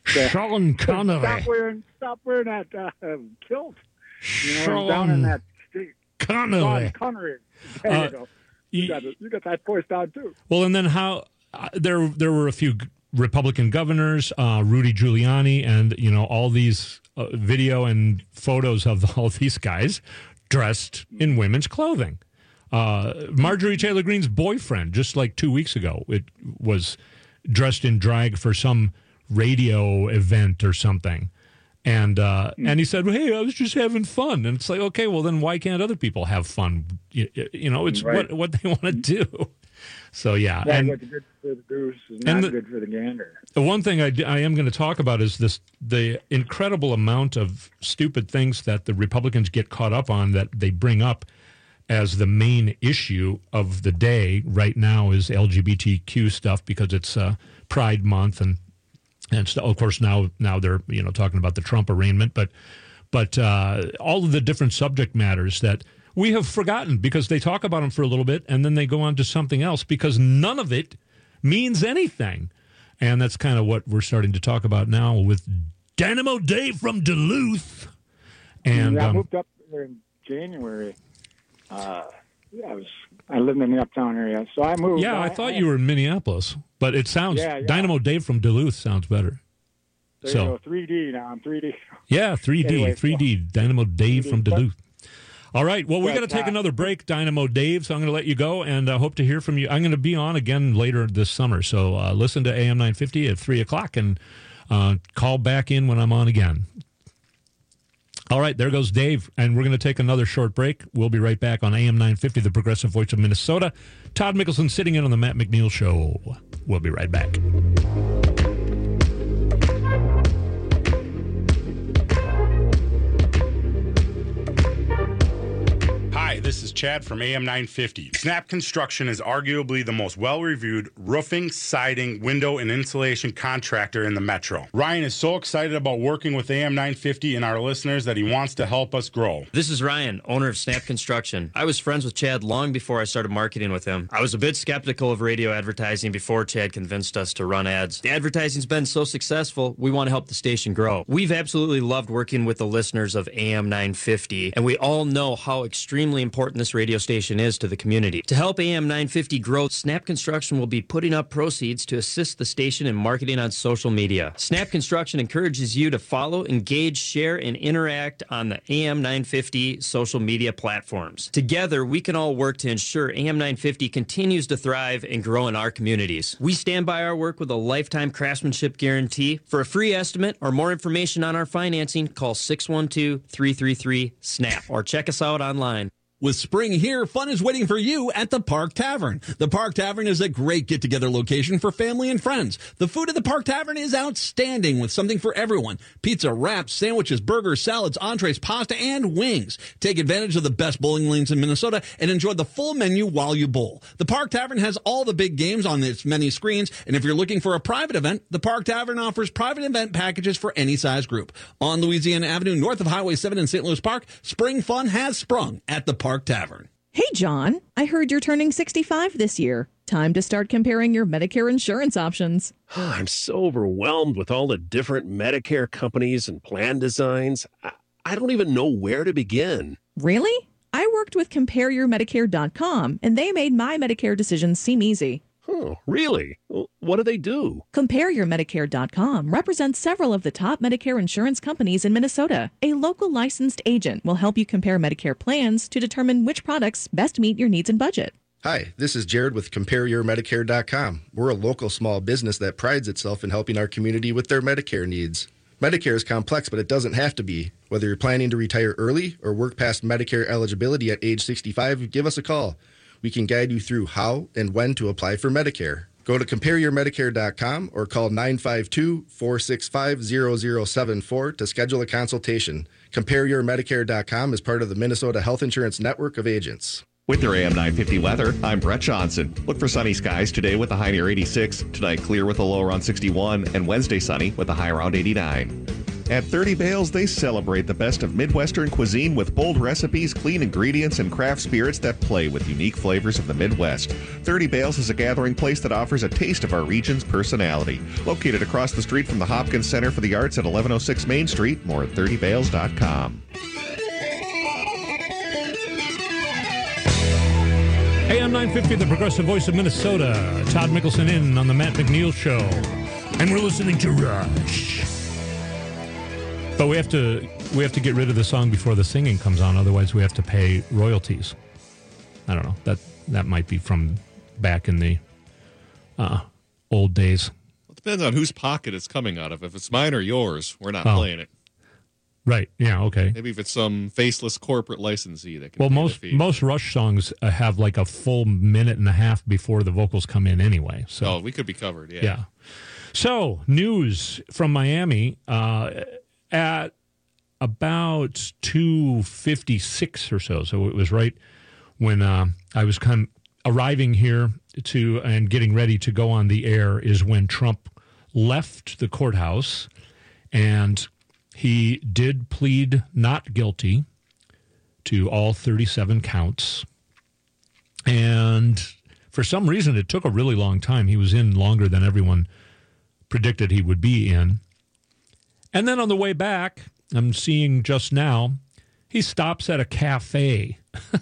Sean Connery. Stop wearing, stop wearing that uh, kilt. You know, Sean down in that state. Connery. Sean Connery. There Uh, you go. You got, it. you got that voice down, too. Well, and then how uh, there there were a few g- Republican governors, uh, Rudy Giuliani, and you know all these uh, video and photos of all these guys dressed in women's clothing. Uh, Marjorie Taylor Greene's boyfriend, just like two weeks ago, it was dressed in drag for some radio event or something. And uh, and he said, well, hey, I was just having fun. And it's like, okay, well, then why can't other people have fun? You, you know, it's Right. what what they want to do. So, yeah. Yeah, and what's good for the goose is and not the- good for the gander. the one thing I, d- I am going to talk about is this the incredible amount of stupid things that the Republicans get caught up on that they bring up as the main issue of the day right now is L G B T Q stuff because it's uh, Pride Month and and so, of course now now they're you know talking about the Trump arraignment, but but uh, all of the different subject matters that we have forgotten because they talk about them for a little bit and then they go on to something else because none of it means anything, and that's kind of what we're starting to talk about now with Dynamo Dave from Duluth. And yeah, I um, moved up there in January. Uh, I was I lived in the uptown area, so I moved. yeah, I thought you were in Minneapolis, but it sounds Yeah, yeah. Dynamo Dave from Duluth sounds better. There so you go, three D now. I'm three D. yeah, three D, Anyway, three D, Dynamo Dave from But- Duluth. All right, well, we're But, going to take uh, another break, Dynamo Dave, so I'm going to let you go, and I uh, hope to hear from you. I'm going to be on again later this summer, so uh, listen to A M nine fifty at three o'clock and uh, call back in when I'm on again. All right, there goes Dave, and we're going to take another short break. We'll be right back on A M nine fifty, the Progressive Voice of Minnesota. Todd Mickelson sitting in on the Matt McNeil Show. We'll be right back. Hi, this this is Chad from A M nine fifty. Snap Construction is arguably the most well-reviewed roofing, siding, window, and insulation contractor in the metro. Ryan is so excited about working with A M nine fifty and our listeners that he wants to help us grow. This is Ryan, owner of Snap Construction. I was friends with Chad long before I started marketing with him. I was a bit skeptical of radio advertising before Chad convinced us to run ads. The advertising's been so successful, we want to help the station grow. We've absolutely loved working with the listeners of A M nine fifty, and we all know how extremely important this radio station is to the community. To help A M nine fifty grow, Snap Construction will be putting up proceeds to assist the station in marketing on social media. Snap Construction encourages you to follow, engage, share, and interact on the A M nine fifty social media platforms. Together, we can all work to ensure A M nine fifty continues to thrive and grow in our communities. We stand by our work with a lifetime craftsmanship guarantee. For a free estimate or more information on our financing, call six one two, three three three, SNAP or check us out online. With spring here, fun is waiting for you at the Park Tavern. The Park Tavern is a great get-together location for family and friends. The food at the Park Tavern is outstanding with something for everyone. Pizza, wraps, sandwiches, burgers, salads, entrees, pasta, and wings. Take advantage of the best bowling lanes in Minnesota and enjoy the full menu while you bowl. The Park Tavern has all the big games on its many screens, and if you're looking for a private event, the Park Tavern offers private event packages for any size group. On Louisiana Avenue, north of Highway seven in Saint Louis Park, spring fun has sprung at the Park Tavern. Hey, John, I heard you're turning sixty-five this year. Time to start comparing your Medicare insurance options. I'm so overwhelmed with all the different Medicare companies and plan designs. I, I don't even know where to begin. Really? I worked with compare your medicare dot com, and they made my Medicare decisions seem easy. Oh, really? Well, what do they do? compare your medicare dot com represents several of the top Medicare insurance companies in Minnesota. A local licensed agent will help you compare Medicare plans to determine which products best meet your needs and budget. Hi, this is Jared with compare your medicare dot com. We're a local small business that prides itself in helping our community with their Medicare needs. Medicare is complex, but it doesn't have to be. Whether you're planning to retire early or work past Medicare eligibility at age sixty-five, give us a call. We can guide you through how and when to apply for Medicare. Go to compare your medicare dot com or call nine five two, four six five, zero zero seven four to schedule a consultation. compare your medicare dot com is part of the Minnesota Health Insurance Network of agents. With your A M nine fifty weather, I'm Brett Johnson. Look for sunny skies today with a high near eighty-six, tonight clear with a low around sixty-one, and Wednesday sunny with a high around eighty-nine. At thirty Bales, they celebrate the best of Midwestern cuisine with bold recipes, clean ingredients, and craft spirits that play with unique flavors of the Midwest. thirty Bales is a gathering place that offers a taste of our region's personality. Located across the street from the Hopkins Center for the Arts at eleven oh six Main Street, more at thirty bales dot com. A M nine fifty, the progressive voice of Minnesota. Todd Mickelson in on the Matt McNeil Show. And we're listening to Rush. But we have to we have to get rid of the song before the singing comes on, otherwise we have to pay royalties. I don't know. That that might be from back in the uh, old days. Well, it depends on whose pocket it's coming out of. If it's mine or yours, we're not Oh. playing it. Right. Yeah, okay. Maybe if it's some faceless corporate licensee that can Well, pay most the fee. most Rush songs uh, have like a full minute and a half before the vocals come in anyway. So Oh, we could be covered, yeah. yeah. So, news from Miami uh, at about two fifty-six or so. So it was right when uh, I was kind of arriving here to and getting ready to go on the air is when Trump left the courthouse, and he did plead not guilty to all thirty-seven counts. And for some reason, it took a really long time. He was in longer than everyone predicted he would be in. And then on the way back, I'm seeing just now, he stops at a cafe.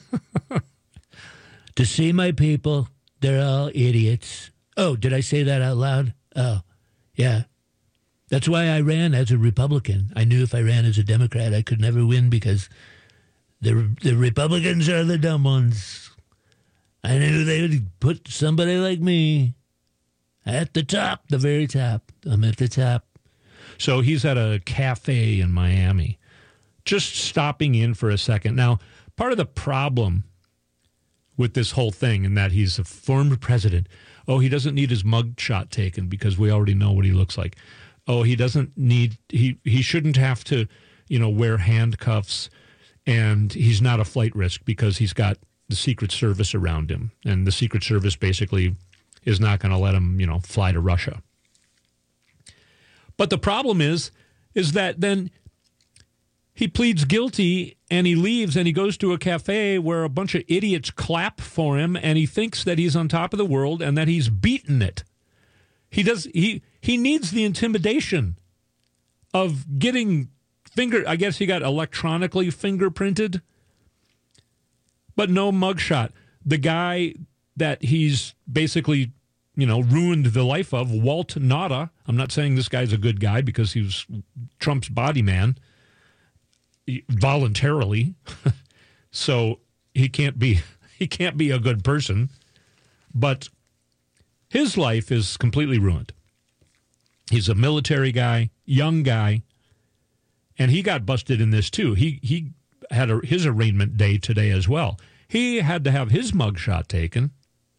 To see my people, they're all idiots. Oh, did I say that out loud? Oh, yeah. That's why I ran as a Republican. I knew if I ran as a Democrat, I could never win because the the Republicans are the dumb ones. I knew they would put somebody like me at the top, the very top. I'm at the top. So he's at a cafe in Miami, just stopping in for a second. Now, part of the problem with this whole thing, and that he's a former president, oh, he doesn't need his mug shot taken because we already know what he looks like. Oh, he doesn't need, he, he shouldn't have to, you know, wear handcuffs. and he's not a flight risk because he's got the Secret Service around him, and the Secret Service basically is not going to let him, you know, fly to Russia. But the problem is, is that then he pleads guilty and he leaves and he goes to a cafe where a bunch of idiots clap for him, and he thinks that he's on top of the world and that he's beaten it. He does. He he needs the intimidation of getting finger. I guess he got electronically fingerprinted, but no mugshot. The guy that he's basically, you know, ruined the life of, Walt Nauta. I'm not saying this guy's a good guy because he was Trump's body man voluntarily, so he can't be he can't be a good person. But his life is completely ruined. He's a military guy, young guy, and he got busted in this too. He he had a, his arraignment day today as well. He had to have his mugshot taken.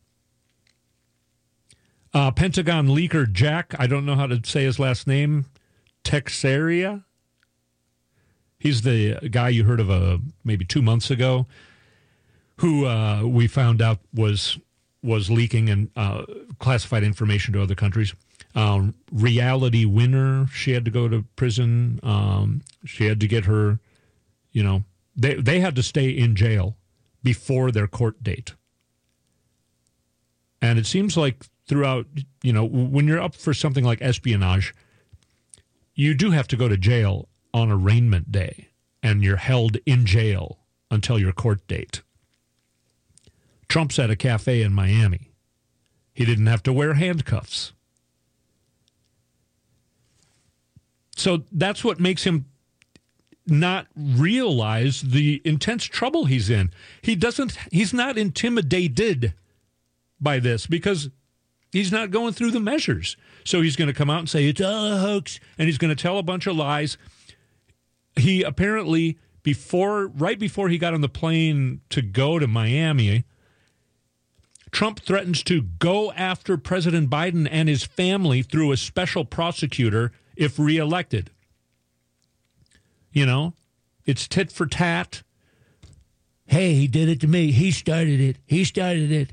Uh, Pentagon leaker Jack, I don't know how to say his last name, Teixeira. He's the guy you heard of uh, maybe two months ago, who uh, we found out was was leaking and uh, classified information to other countries. Um, reality winner, she had to go to prison. Um, she had to get her, you know, they they had to stay in jail before their court date. And it seems like throughout, you know, when you're up for something like espionage, you do have to go to jail on arraignment day, and you're held in jail until your court date. Trump's at a cafe in Miami. He didn't have to wear handcuffs. So that's what makes him not realize the intense trouble he's in. He doesn't, he's not intimidated by this because he's not going through the measures. So he's going to come out and say, it's all a hoax, and he's going to tell a bunch of lies. He apparently, before, right before he got on the plane to go to Miami, Trump threatens to go after President Biden and his family through a special prosecutor if reelected. You know, it's tit for tat. Hey, he did it to me. He started it. He started it.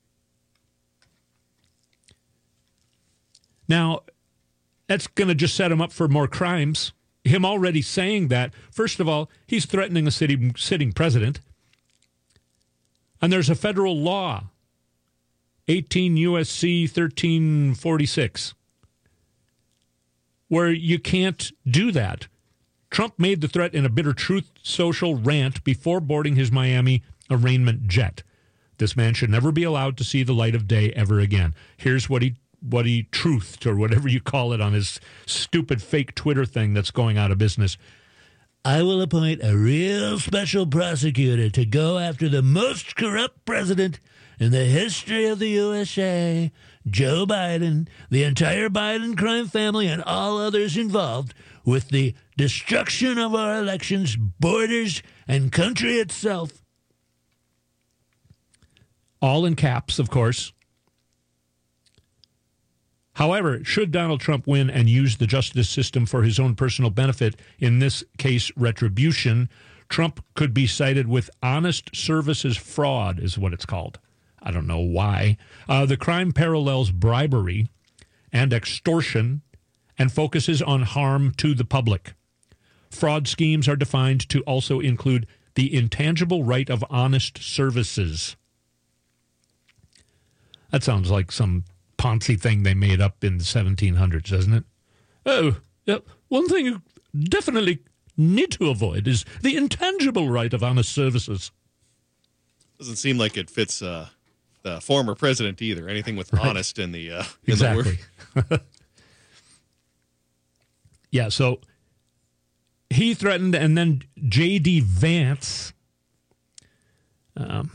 Now, that's going to just set him up for more crimes. Him already saying that, first of all, he's threatening a sitting, sitting president. And there's a federal law, eighteen U S C thirteen forty-six, where you can't do that. Trump made the threat in a Bitter Truth Social rant before boarding his Miami arraignment jet. This man should never be allowed to see the light of day ever again. Here's what he what he truthed, or whatever you call it, on his stupid fake Twitter thing that's going out of business. I will appoint a real special prosecutor to go after the most corrupt president in the history of the U S A, Joe Biden, the entire Biden crime family, and all others involved with the destruction of our elections, borders, and country itself. All in caps, of course. However, should Donald Trump win and use the justice system for his own personal benefit, in this case retribution, Trump could be cited with honest services fraud, is what it's called. I don't know why. Uh, the crime parallels bribery and extortion and focuses on harm to the public. Fraud schemes are defined to also include the intangible right of honest services. That sounds like some Ponzi thing they made up in the seventeen hundreds, doesn't it? Oh, yeah. One thing you definitely need to avoid is the intangible right of honest services. Doesn't seem like it fits uh, the former president either. Anything with Right. honest in the uh, in Exactly. the word. Yeah, so he threatened, and then J D. Vance, um,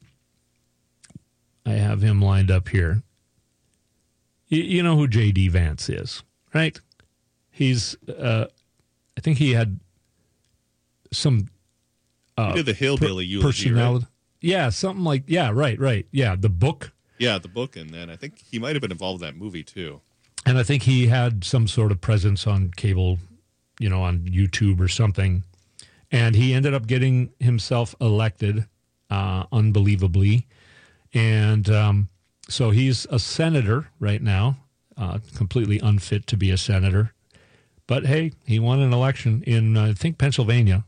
I have him lined up here. You, you know who J D. Vance is, right? He's, uh, I think he had some uh, He did the hillbilly per- eulogy, personality. right? Yeah, something like, yeah, right, right. Yeah, the book. Yeah, the book, and then I think he might have been involved in that movie too. And I think he had some sort of presence on cable, you know, on YouTube or something. And he ended up getting himself elected, uh, unbelievably. And um, so he's a senator right now, uh, completely unfit to be a senator. But hey, he won an election in, uh, I think, Pennsylvania.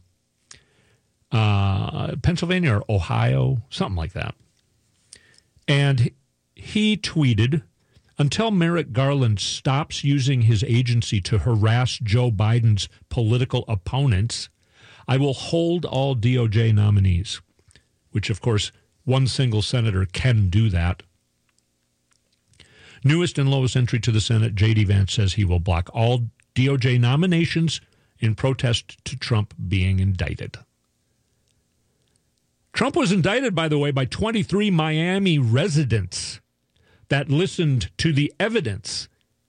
Uh, Pennsylvania or Ohio, something like that. And he tweeted, until Merrick Garland stops using his agency to harass Joe Biden's political opponents, I will hold all D O J nominees, which, of course, one single senator can do that. Newest and lowest entry to the Senate, J D. Vance says he will block all D O J nominations in protest to Trump being indicted. Trump was indicted, by the way, by twenty-three Miami residents that listened to the evidence.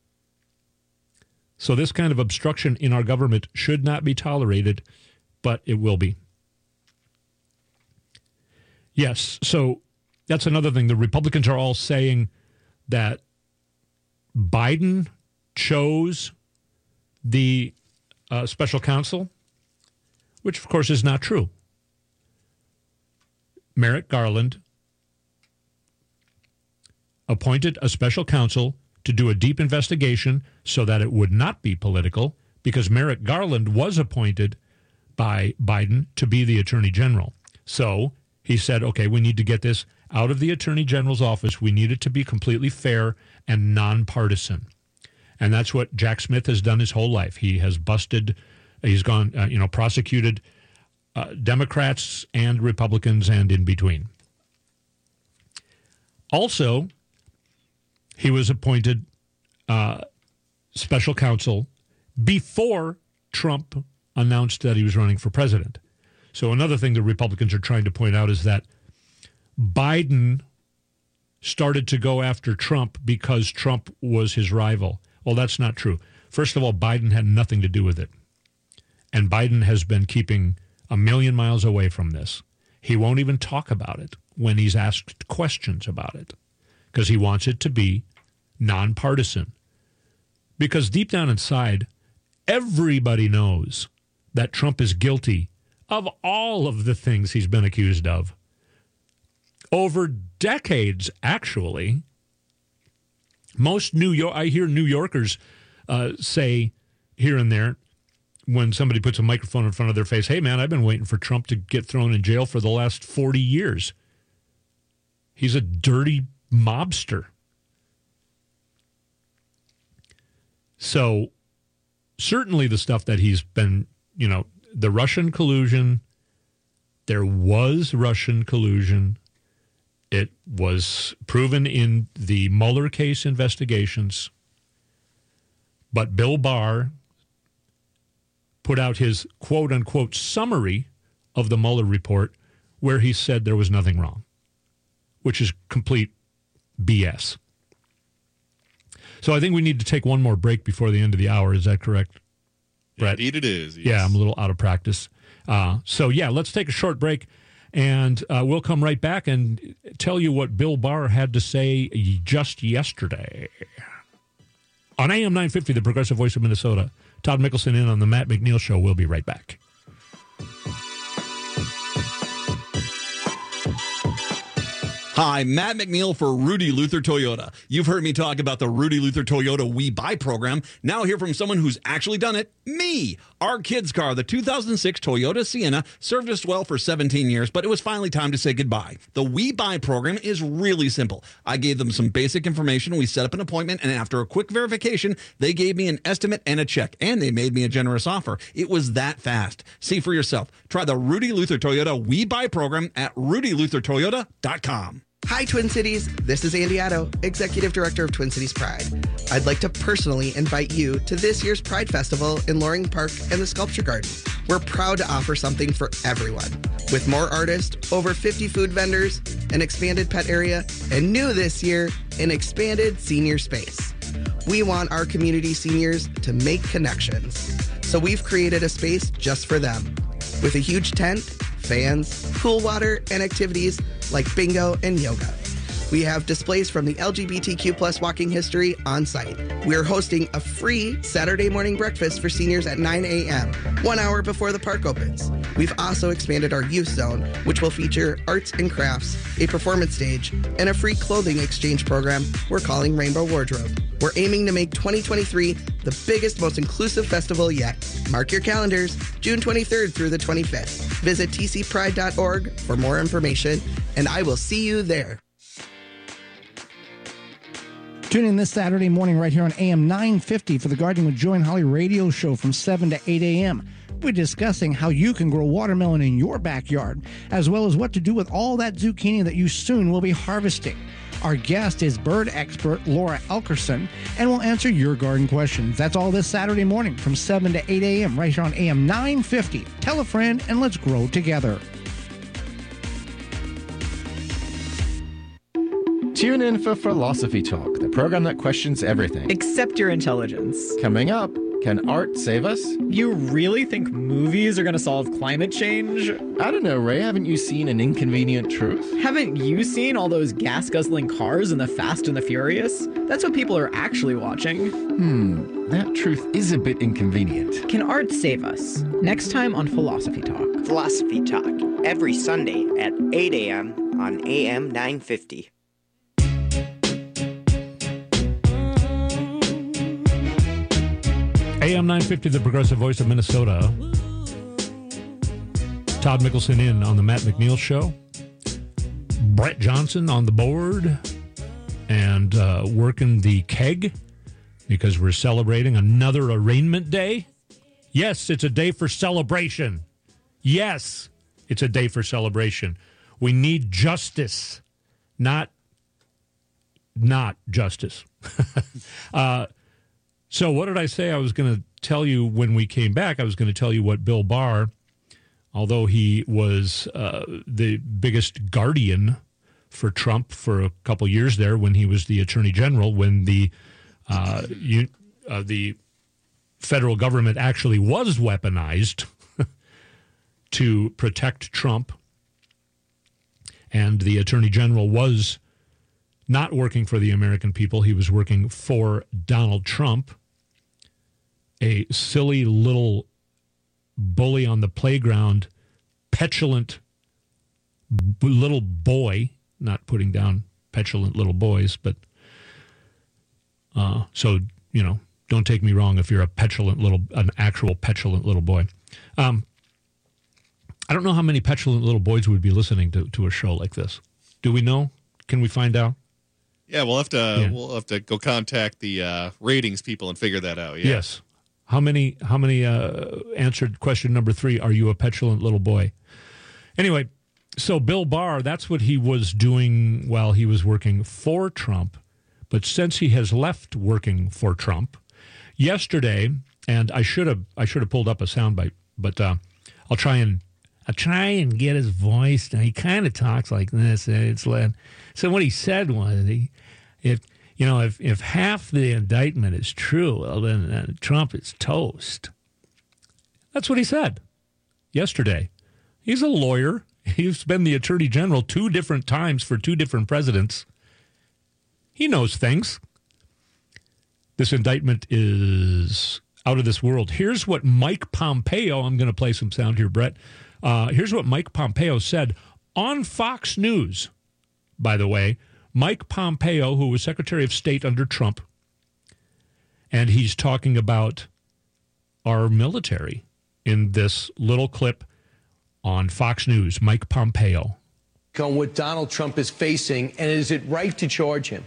So this kind of obstruction in our government should not be tolerated, but it will be. Yes, so that's another thing. The Republicans are all saying that Biden chose the uh, special counsel, which, of course, is not true. Merrick Garland appointed a special counsel to do a deep investigation so that it would not be political, because Merrick Garland was appointed by Biden to be the Attorney General. So he said, okay, we need to get this out of the Attorney General's office. We need it to be completely fair and nonpartisan. And that's what Jack Smith has done his whole life. He has busted, he's gone, uh, you know, prosecuted uh, Democrats and Republicans and in between. Also, he was appointed uh, special counsel before Trump announced that he was running for president. So another thing the Republicans are trying to point out is that Biden started to go after Trump because Trump was his rival. Well, that's not true. First of all, Biden had nothing to do with it. And Biden has been keeping a million miles away from this. He won't even talk about it when he's asked questions about it because he wants it to be nonpartisan. Because deep down inside, everybody knows that Trump is guilty of all of the things he's been accused of. Over decades, actually. Most New York, I hear New Yorkers uh, say here and there when somebody puts a microphone in front of their face, hey, man, I've been waiting for Trump to get thrown in jail for the last forty years. He's a dirty mobster. So certainly the stuff that he's been, you know, the Russian collusion, there was Russian collusion. It was proven in the Mueller case investigations. But Bill Barr put out his quote-unquote summary of the Mueller report where he said there was nothing wrong, which is complete B S. So I think we need to take one more break before the end of the hour. Is that correct, Brett? Indeed it is. Yes. Yeah, I'm a little out of practice. Uh, so, yeah, let's take a short break, and uh, we'll come right back and tell you what Bill Barr had to say just yesterday. On A M nine fifty, the Progressive Voice of Minnesota, Todd Mickelson in on the Matt McNeil Show. We'll be right back. Hi, Matt McNeil for Rudy Luther Toyota. You've heard me talk about the Rudy Luther Toyota We Buy program. Now hear from someone who's actually done it, me. Our kids' car, the two thousand six Toyota Sienna, served us well for seventeen years, but it was finally time to say goodbye. The We Buy program is really simple. I gave them some basic information, we set up an appointment, and after a quick verification, they gave me an estimate and a check, and they made me a generous offer. It was that fast. See for yourself. Try the Rudy Luther Toyota We Buy program at rudy luther toyota dot com. Hi, Twin Cities. This is Andy Otto, Executive Director of Twin Cities Pride. I'd like to personally invite you to this year's Pride Festival in Loring Park and the Sculpture Garden. We're proud to offer something for everyone. With more artists, over fifty food vendors, an expanded pet area, and new this year, an expanded senior space. We want our community seniors to make connections. So we've created a space just for them. With a huge tent, fans, cool water, and activities like bingo and yoga. We have displays from the L G B T Q plus walking history on site. We are hosting a free Saturday morning breakfast for seniors at nine a.m., one hour before the park opens. We've also expanded our youth zone, which will feature arts and crafts, a performance stage, and a free clothing exchange program we're calling Rainbow Wardrobe. We're aiming to make twenty twenty-three the biggest, most inclusive festival yet. Mark your calendars, June twenty-third through the twenty-fifth. Visit t c pride dot org for more information, and I will see you there. Tune in this Saturday morning right here on A M nine fifty for the Gardening with Joy and Holly radio show from seven to eight a.m. We're discussing how you can grow watermelon in your backyard, as well as what to do with all that zucchini that you soon will be harvesting. Our guest is bird expert Laura Elkerson, and will answer your garden questions. That's all this Saturday morning from seven to eight a.m. right here on A M nine fifty. Tell a friend and let's grow together. Tune in for Philosophy Talk, the program that questions everything except your intelligence. Coming up, can art save us? You really think movies are going to solve climate change? I don't know, Ray. Haven't you seen An Inconvenient Truth? Haven't you seen all those gas-guzzling cars in The Fast and the Furious? That's what people are actually watching. Hmm, that truth is a bit inconvenient. Can art save us? Next time on Philosophy Talk. Philosophy Talk, every Sunday at eight a.m. on A M nine fifty. A M nine fifty, the progressive voice of Minnesota. Todd Mickelson in on the Matt McNeil Show. Brett Johnson on the board and uh, working the keg because we're celebrating another arraignment day. Yes, it's a day for celebration. Yes, it's a day for celebration. We need justice, not not justice. uh So what did I say? I was going to tell you when we came back, I was going to tell you what Bill Barr, although he was uh, the biggest guardian for Trump for a couple years there when he was the attorney general, when the uh, you, uh, the federal government actually was weaponized to protect Trump, and the attorney general was not working for the American people. He was working for Donald Trump, a silly little bully on the playground, petulant b- little boy, not putting down petulant little boys, but uh, so, you know, don't take me wrong if you're a petulant little, an actual petulant little boy. Um, I don't know how many petulant little boys would be listening to, to a show like this. Do we know? Can we find out? Yeah, we'll have to Yeah. we'll have to go contact the uh, ratings people and figure that out. Yeah. Yes. How many? How many? Uh, answered question number three. Are you a petulant little boy? Anyway, so Bill Barr, that's what he was doing while he was working for Trump. But since he has left working for Trump, yesterday, and I should have I should have pulled up a soundbite, but uh, I'll try and I'll try and get his voice. Now, he kind of talks like this. It's like, so what he said was, he, if you know, if if half the indictment is true, well, then uh, Trump is toast. That's what he said yesterday. He's a lawyer. He's been the attorney general two different times for two different presidents. He knows things. This indictment is out of this world. Here's what Mike Pompeo, I'm going to play some sound here, Brett. Uh, here's what Mike Pompeo said on Fox News, by the way. Mike Pompeo, who was Secretary of State under Trump, and he's talking about our military in this little clip on Fox News. Mike Pompeo. On what Donald Trump is facing, and is it right to charge him?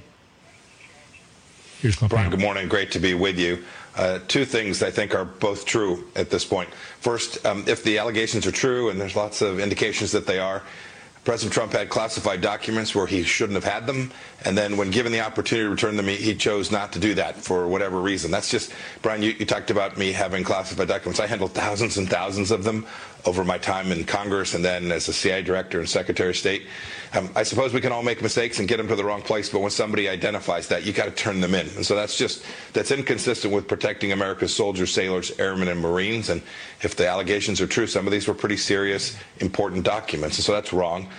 Here's Pompeo. Brian, good morning. Great to be with you. Uh, two things I think are both true at this point. First, um, if the allegations are true, and there's lots of indications that they are, President Trump had classified documents where he shouldn't have had them, and then when given the opportunity to return them, he, he chose not to do that for whatever reason. That's just, Brian, you, you talked about me having classified documents. I handled thousands and thousands of them over my time in Congress and then as a C I A director and Secretary of State. Um, I suppose we can all make mistakes and get them to the wrong place, but when somebody identifies that, you got to turn them in. And so that's just, that's inconsistent with protecting America's soldiers, sailors, airmen, and Marines. And if the allegations are true, some of these were pretty serious, important documents. And so that's wrong.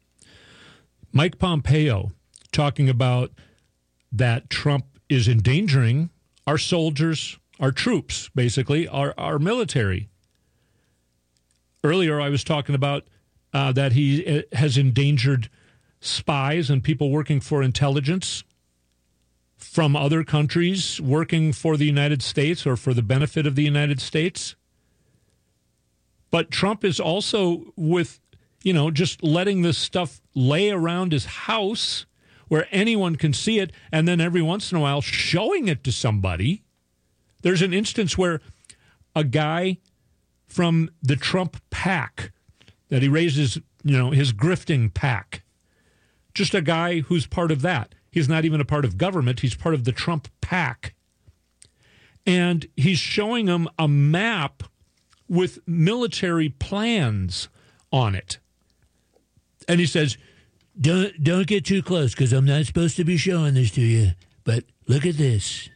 Mike Pompeo talking about that Trump is endangering our soldiers, our troops, basically, our, our military. Earlier, I was talking about uh, that he has endangered spies and people working for intelligence from other countries working for the United States or for the benefit of the United States. But Trump is also with, you know, just letting this stuff lay around his house where anyone can see it, and then every once in a while showing it to somebody. There's an instance where a guy from the Trump PAC that he raises, you know, his grifting PAC, just a guy who's part of that. He's not even a part of government. He's part of the Trump PAC. And he's showing them a map with military plans on it. And he says, Don't don't get too close because I'm not supposed to be showing this to you. But look at this.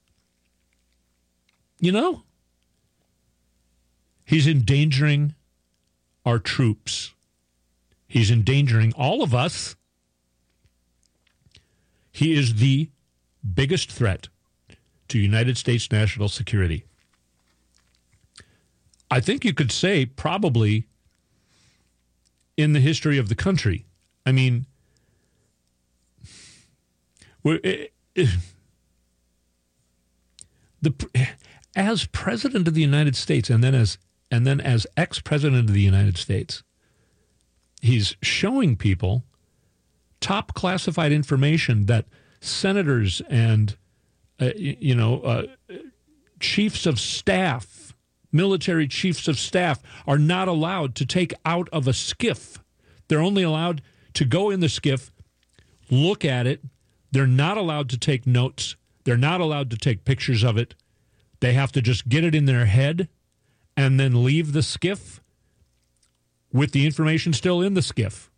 You know, he's endangering our troops. He's endangering all of us. He is the biggest threat to United States national security. I think you could say probably in the history of the country. I mean, we're, it, it, the as president of the United States, and then as and then as ex-president of the United States, he's showing people top classified information that senators and uh, you know uh, chiefs of staff, military chiefs of staff, are not allowed to take out of a skiff. They're only allowed to go in the skiff, look at it. They're not allowed to take notes. They're not allowed to take pictures of it. They have to just get it in their head and then leave the skiff with the information still in the skiff.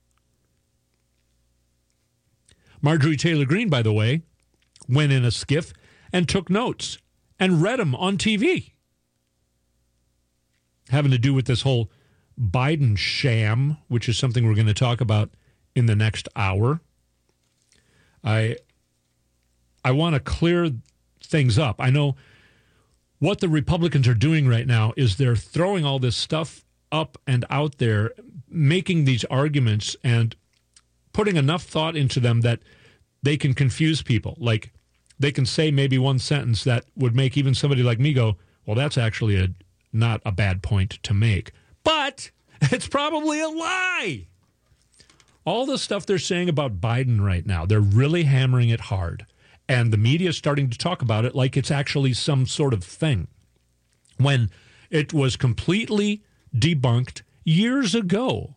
Marjorie Taylor Greene, by the way, went in a skiff and took notes and read them on T V. Having to do with this whole Biden sham, which is something we're going to talk about in the next hour. I I want to clear things up. I know what the Republicans are doing right now is they're throwing all this stuff up and out there, making these arguments and putting enough thought into them that they can confuse people. Like, they can say maybe one sentence that would make even somebody like me go, well, that's actually a not a bad point to make. But it's probably a lie. All the stuff they're saying about Biden right now, they're really hammering it hard. And the media is starting to talk about it like it's actually some sort of thing, when it was completely debunked years ago.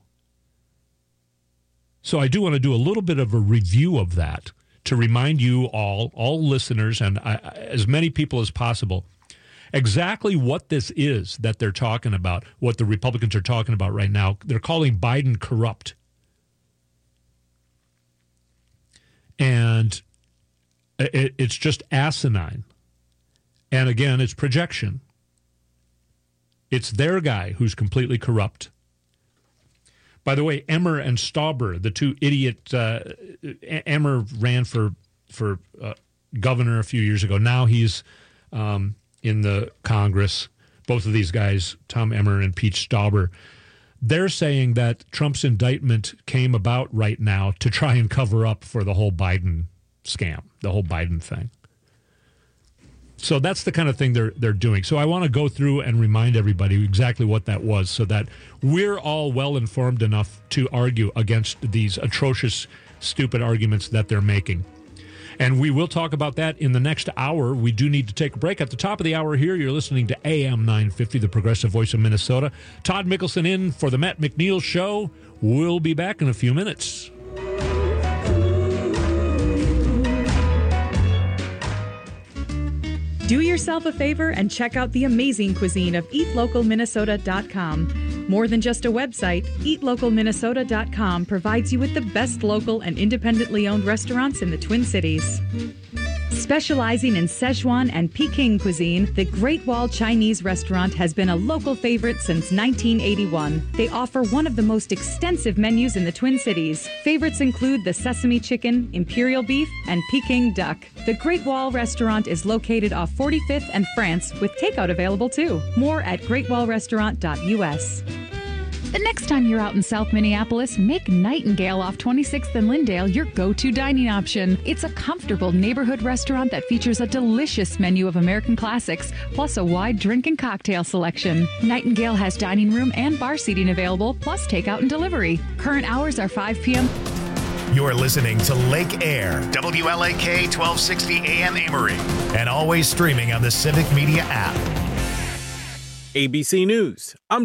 So I do want to do a little bit of a review of that to remind you all, all listeners, and I, as many people as possible, exactly what this is that they're talking about, what the Republicans are talking about right now. They're calling Biden corrupt. And it, it's just asinine. And again, it's projection. It's their guy who's completely corrupt. By the way, Emmer and Stauber, the two idiot, uh, Emmer ran for for uh, governor a few years ago. Now he's um, in the Congress. Both of these guys, Tom Emmer and Pete Stauber, they're saying that Trump's indictment came about right now to try and cover up for the whole Biden scam, the whole Biden thing. So that's the kind of thing they're they're doing. So I want to go through and remind everybody exactly what that was so that we're all well informed enough to argue against these atrocious, stupid arguments that they're making. And we will talk about that in the next hour. We do need to take a break. At the top of the hour here, you're listening to A M nine fifty, the progressive voice of Minnesota. Todd Mickelson in for the Matt McNeil Show. We'll be back in a few minutes. Do yourself a favor and check out the amazing cuisine of eat local minnesota dot com. More than just a website, eat local minnesota dot com provides you with the best local and independently owned restaurants in the Twin Cities. Specializing in Szechuan and Peking cuisine, the Great Wall Chinese Restaurant has been a local favorite since nineteen eighty-one. They offer one of the most extensive menus in the Twin Cities. Favorites include the sesame chicken, imperial beef, and Peking duck. The Great Wall Restaurant is located off forty-fifth and France, with takeout available too. More at great wall restaurant dot u s. The next time you're out in South Minneapolis, make Nightingale off twenty-sixth and Lindale your go-to dining option. It's a comfortable neighborhood restaurant that features a delicious menu of American classics, plus a wide drink and cocktail selection. Nightingale has dining room and bar seating available, plus takeout and delivery. Current hours are five p.m. You're listening to Lake Air, W L A K twelve sixty A M Amory, and always streaming on the Civic Media app. A B C News. I'm